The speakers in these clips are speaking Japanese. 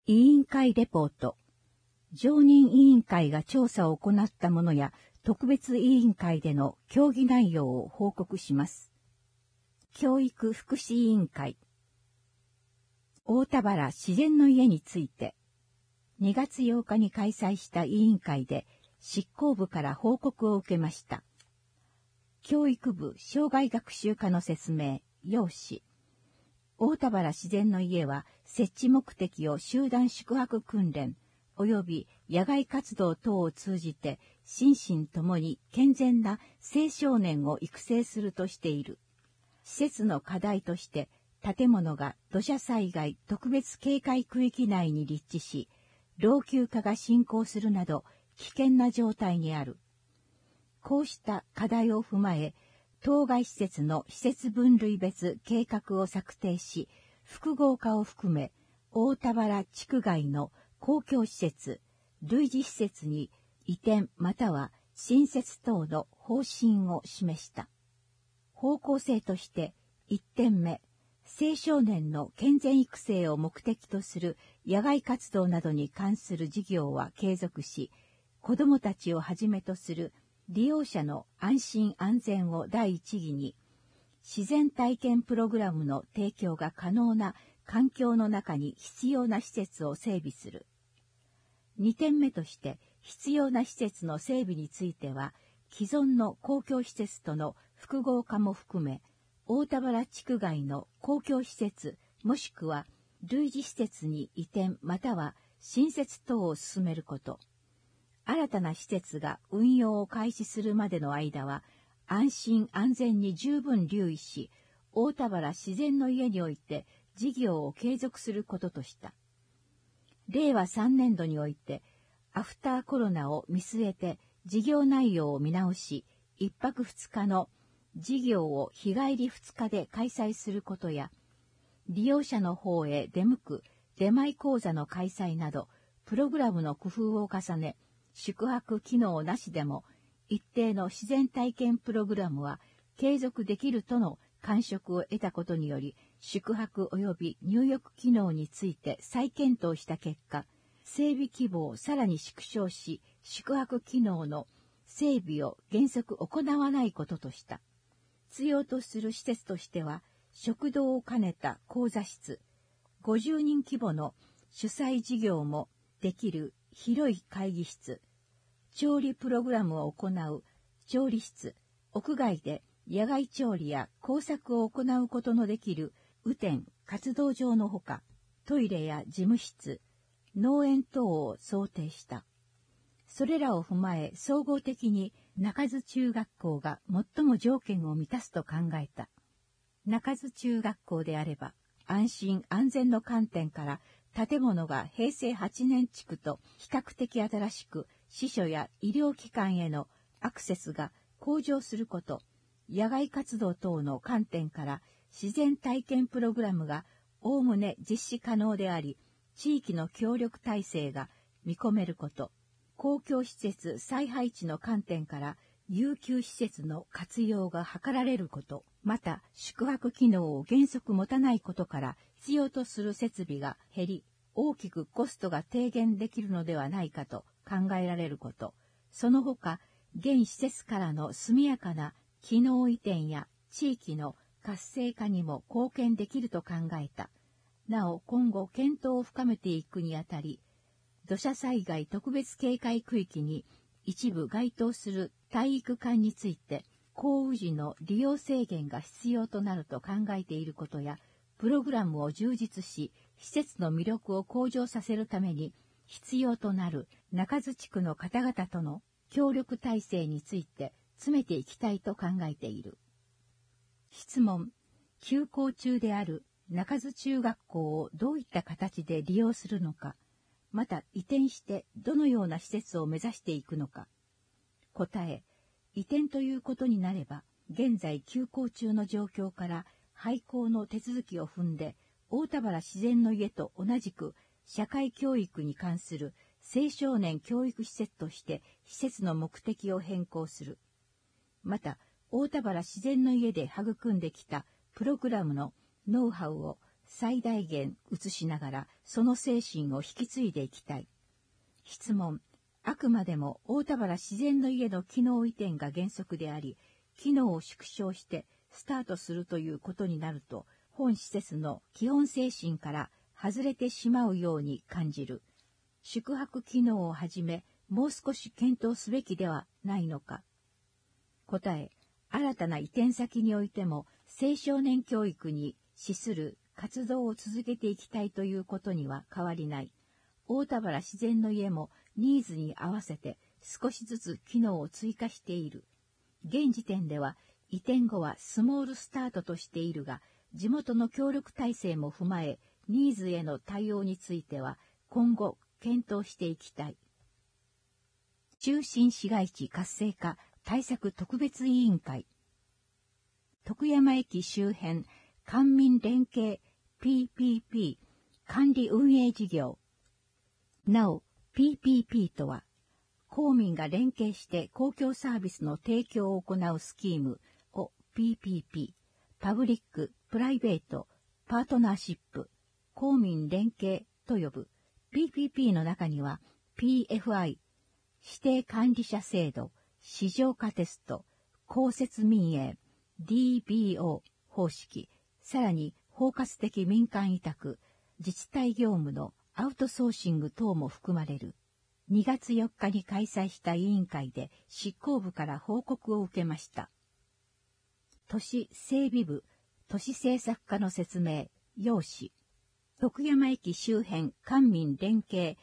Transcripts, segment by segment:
委員会レポート。常任委員会が調査を行ったものや特別委員会での協議内容を報告します。教育福祉委員会。大田原自然の家について、2月8日に開催した委員会で執行部から報告を受けました。教育部障害学習課の説明、要旨。大田原自然の家は設置目的を集団宿泊訓練及び野外活動等を通じて心身ともに健全な青少年を育成するとしている。施設の課題として建物が土砂災害特別警戒区域内に立地し、老朽化が進行するなど危険な状態にある。こうした課題を踏まえ、当該施設の施設分類別計画を策定し、複合化を含め、大田原地区外の公共施設、類似施設に移転または新設等の方針を示した。方向性として、1点目、青少年の健全育成を目的とする野外活動などに関する事業は継続し、子どもたちをはじめとする利用者の安心安全を第一義に、自然体験プログラムの提供が可能な環境の中に必要な施設を整備する。2点目として、必要な施設の整備については、既存の公共施設との複合化も含め、大田原地区外の公共施設もしくは類似施設に移転または新設等を進めること。新たな施設が運用を開始するまでの間は、安心安全に十分留意し、大田原自然の家において事業を継続することとした。令和3年度において、アフターコロナを見据えて事業内容を見直し、1泊2日の事業を日帰り2日で開催することや、利用者の方へ出向く出前講座の開催など、プログラムの工夫を重ね、宿泊機能なしでも一定の自然体験プログラムは継続できるとの感触を得たことにより、宿泊及び入浴機能について再検討した結果、整備規模をさらに縮小し、宿泊機能の整備を原則行わないこととした。必要とする施設としては、食堂を兼ねた講座室、50人規模の主催事業もできる広い会議室、調理プログラムを行う調理室、屋外で野外調理や工作を行うことのできる雨天活動場のほか、トイレや事務室、農園等を想定した。それらを踏まえ総合的に中津中学校が最も条件を満たすと考えた。中津中学校であれば、安心安全の観点から建物が平成8年築と比較的新しく、司書や医療機関へのアクセスが向上すること、野外活動等の観点から自然体験プログラムがおおむね実施可能であり、地域の協力体制が見込めること、公共施設再配置の観点から遊休施設の活用が図られること、また宿泊機能を原則持たないことから必要とする設備が減り、大きくコストが低減できるのではないかと考えられること、その他、現施設からの速やかな機能移転や地域の活性化にも貢献できると考えた。なお、今後検討を深めていくにあたり、土砂災害特別警戒区域に一部該当する体育館について、降雨時の利用制限が必要となると考えていることや、プログラムを充実し、施設の魅力を向上させるために必要となる中津地区の方々との協力体制について詰めていきたいと考えている。質問。休校中である中津中学校をどういった形で利用するのか、また移転してどのような施設を目指していくのか。答え。移転ということになれば、現在休校中の状況から廃校の手続きを踏んで、大田原自然の家と同じく社会教育に関する青少年教育施設として施設の目的を変更する。また、大田原自然の家で育んできたプログラムのノウハウを最大限移しながらその精神を引き継いでいきたい。質問。あくまでも大田原自然の家の機能移転が原則であり、機能を縮小してスタートするということになると、本施設の基本精神から外れてしまうように感じる。宿泊機能をはじめ、もう少し検討すべきではないのか。答え。新たな移転先においても、青少年教育に資する活動を続けていきたいということには変わりない。大田原自然の家もニーズに合わせて少しずつ機能を追加している。現時点では移転後はスモールスタートとしているが、地元の協力体制も踏まえ、ニーズへの対応については今後検討していきたい。中心市街地活性化対策特別委員会。徳山駅周辺官民連携 PPP 管理運営事業。なお、PPP とは、公民が連携して公共サービスの提供を行うスキームを PPP、パブリック・プライベート・パートナーシップ、公民連携と呼ぶ。PPP の中には PFI、指定管理者制度、市場化テスト、公設民営、DBO 方式、さらに包括的民間委託、自治体業務のアウトソーシング等も含まれる。2月4日に開催した委員会で執行部から報告を受けました。都市整備部、都市政策課の説明、要旨。徳山駅周辺官民連携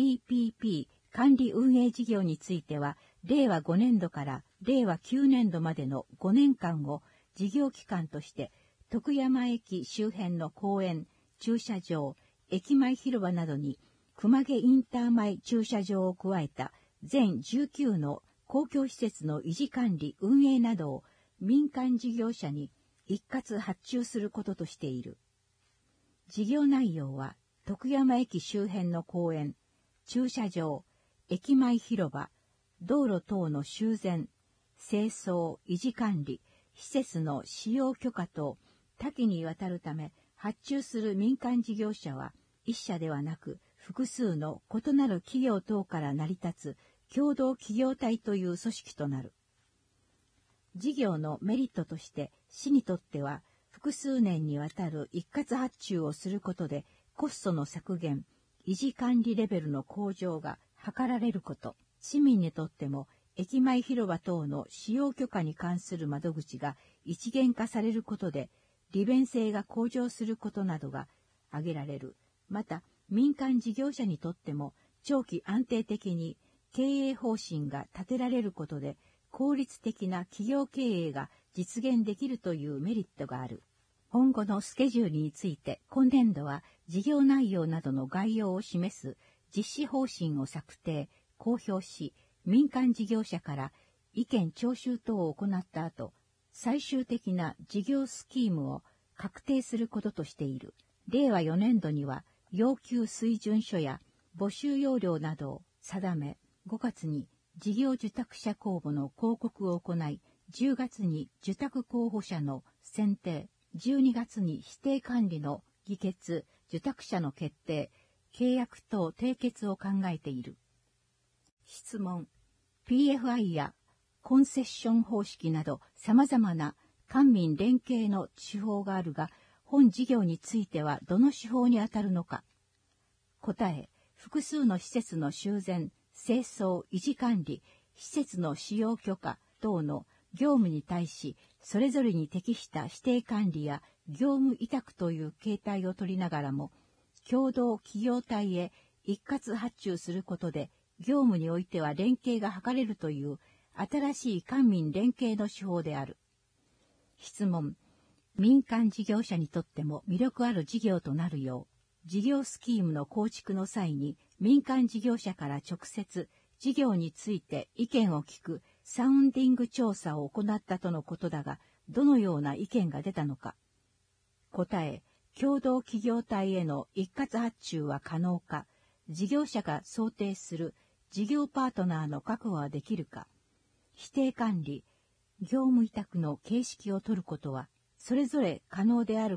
PPP 管理運営事業については、令和5年度から令和9年度までの5年間を事業期間として、徳山駅周辺の公園、駐車場、駅前広場などに熊毛インター前駐車場を加えた全19の公共施設の維持管理運営などを民間事業者に一括発注することとしている。事業内容は徳山駅周辺の公園、駐車場、駅前広場、道路等の修繕、清掃、維持管理、施設の使用許可等多岐にわたるため、発注する民間事業者は一社ではなく複数の異なる企業等から成り立つ共同企業体という組織となる。事業のメリットとして市にとっては複数年にわたる一括発注をすることでコストの削減、維持管理レベルの向上が図られること、市民にとっても駅前広場等の使用許可に関する窓口が一元化されることで利便性が向上することなどが挙げられる。また、民間事業者にとっても長期安定的に経営方針が立てられることで効率的な企業経営が実現できるというメリットがある。今後のスケジュールについて今年度は事業内容などの概要を示す実施方針を策定、公表し、民間事業者から意見聴取等を行った後、最終的な事業スキームを確定することとしている。令和4年度には要求水準書や募集要領などを定め、5月に事業受託者公募の広告を行い、10月に受託候補者の選定、12月に指定管理の議決、受託者の決定、契約等締結を考えている。質問。PFI やコンセッション方式など様々な官民連携の手法があるが、本事業についてはどの手法にあたるのか。答え、複数の施設の修繕、清掃、維持管理、施設の使用許可等の業務に対し、それぞれに適した指定管理や業務委託という形態を取りながらも、共同企業体へ一括発注することで、業務においては連携が図れるという新しい官民連携の手法である。質問。民間事業者にとっても魅力ある事業となるよう、事業スキームの構築の際に民間事業者から直接事業について意見を聞くサウンディング調査を行ったとのことだが、どのような意見が出たのか。答え、共同企業体への一括発注は可能か、事業者が想定する事業パートナーの確保はできるか、指定管理、業務委託の形式を取ることは、それぞれ可能であるか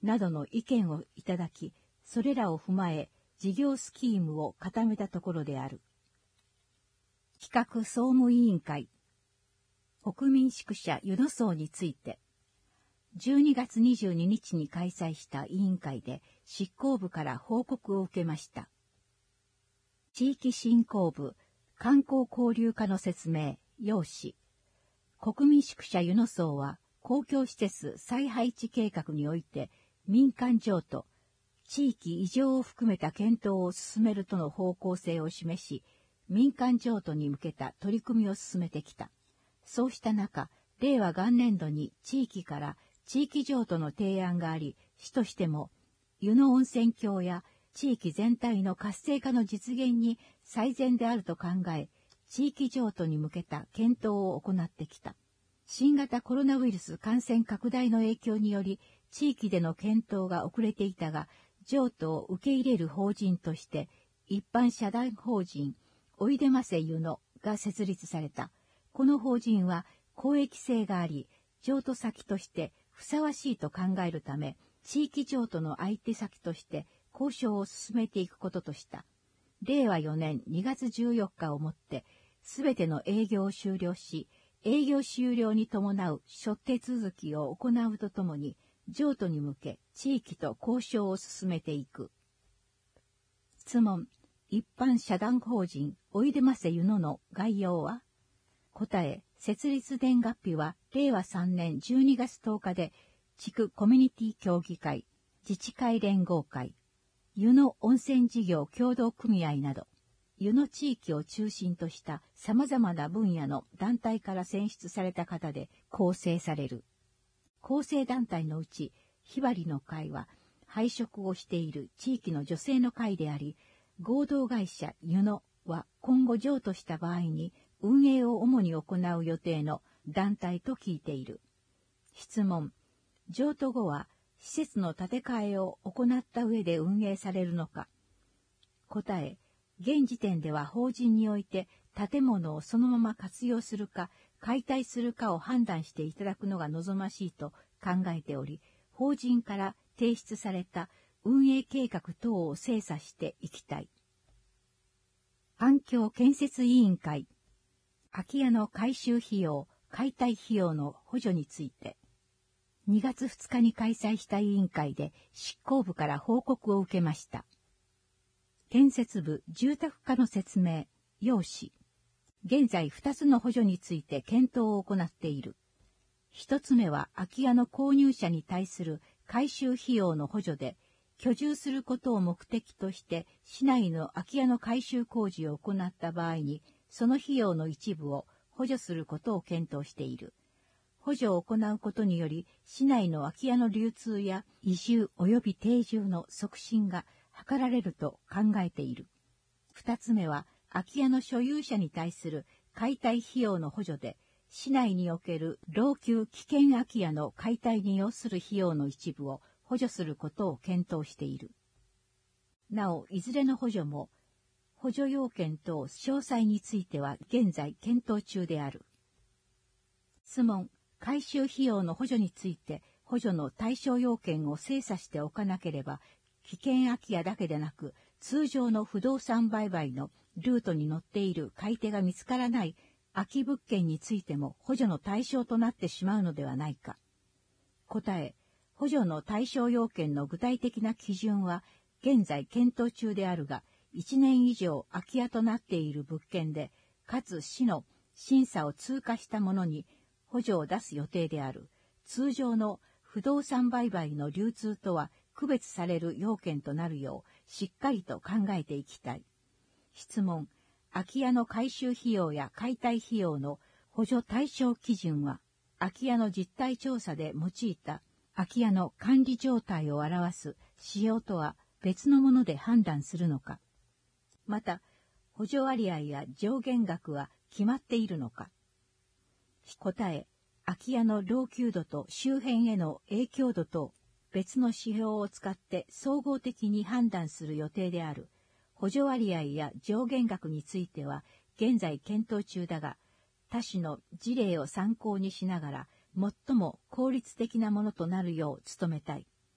などの意見をいただき、それらを踏まえ、事業スキームを固めたところである。企画総務委員会、国民宿舎湯野荘について、12月22日に開催した委員会で執行部から報告を受けました。地域振興部、観光交流課の説明、要旨。国民宿舎湯野荘は公共施設再配置計画において民間譲渡、地域移譲を含めた検討を進めるとの方向性を示し、民間譲渡に向けた取り組みを進めてきた。そうした中、令和元年度に地域から地域譲渡の提案があり、市としても湯野温泉郷や地域全体の活性化の実現に最善であると考え、地域譲渡に向けた検討を行ってきた。新型コロナウイルス感染拡大の影響により、地域での検討が遅れていたが、譲渡を受け入れる法人として、一般社団法人、おいでませ湯野が設立された。この法人は公益性があり、譲渡先としてふさわしいと考えるため、地域譲渡の相手先として交渉を進めていくこととした。令和4年2月14日をもって、すべての営業を終了し、営業終了に伴う諸手続きを行うとともに、譲渡に向け地域と交渉を進めていく。質問。一般社団法人おいでませ湯野の概要は？答え。設立年月日は令和3年12月10日で、地区コミュニティ協議会、自治会連合会、湯野温泉事業協同組合など、湯野地域を中心とした様々な分野の団体から選出された方で構成される。構成団体のうち、ひばりの会は、配食をしている地域の女性の会であり、合同会社湯野は今後譲渡した場合に運営を主に行う予定の団体と聞いている。質問。譲渡後は施設の建て替えを行った上で運営されるのか。答え。現時点では法人において建物をそのまま活用するか解体するかを判断していただくのが望ましいと考えており、法人から提出された運営計画等を精査していきたい。環境建設委員会、空き家の改修費用、解体費用の補助について、2月2日に開催した委員会で執行部から報告を受けました。建設部住宅課の説明、要旨。現在2つの補助について検討を行っている。1つ目は空き家の購入者に対する改修費用の補助で、居住することを目的として市内の空き家の改修工事を行った場合に、その費用の一部を補助することを検討している。補助を行うことにより、市内の空き家の流通や移住及び定住の促進が図られると考えている。2つ目は、空き家の所有者に対する解体費用の補助で、市内における老朽危険空き家の解体に要する費用の一部を補助することを検討している。なお、いずれの補助も、補助要件等詳細については現在検討中である。質問、改修費用の補助について補助の対象要件を精査しておかなければ、危険空き家だけでなく、通常の不動産売買のルートに載っている買い手が見つからない空き物件についても補助の対象となってしまうのではないか。答え、補助の対象要件の具体的な基準は現在検討中であるが、1年以上空き家となっている物件で、かつ市の審査を通過したものに補助を出す予定である。通常の不動産売買の流通とは区別される要件となるようしっかりと考えていきたい。質問、空き家の改修費用や解体費用の補助対象基準は、空き家の実態調査で用いた空き家の管理状態を表す仕様とは別のもので判断するのか。また、補助割合や上限額は決まっているのか。答え、空き家の老朽度と周辺への影響度と別の指標を使って総合的に判断する予定である。補助割合や上限額については現在検討中だが、他市の事例を参考にしながら最も効率的なものとなるよう努めたい。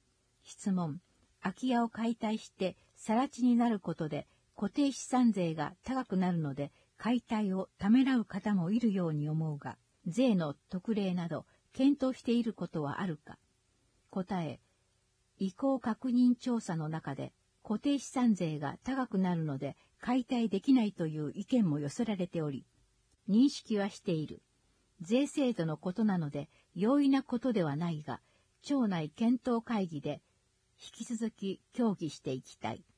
質問。空き家を解体して更地になることで固定資産税が高くなるので解体をためらう方もいるように思うが、税の特例など検討していることはあるか。答え。意向確認調査の中で固定資産税が高くなるので解体できないという意見も寄せられており、認識はしている。税制度のことなので容易なことではないが、庁内検討会議で引き続き協議していきたい。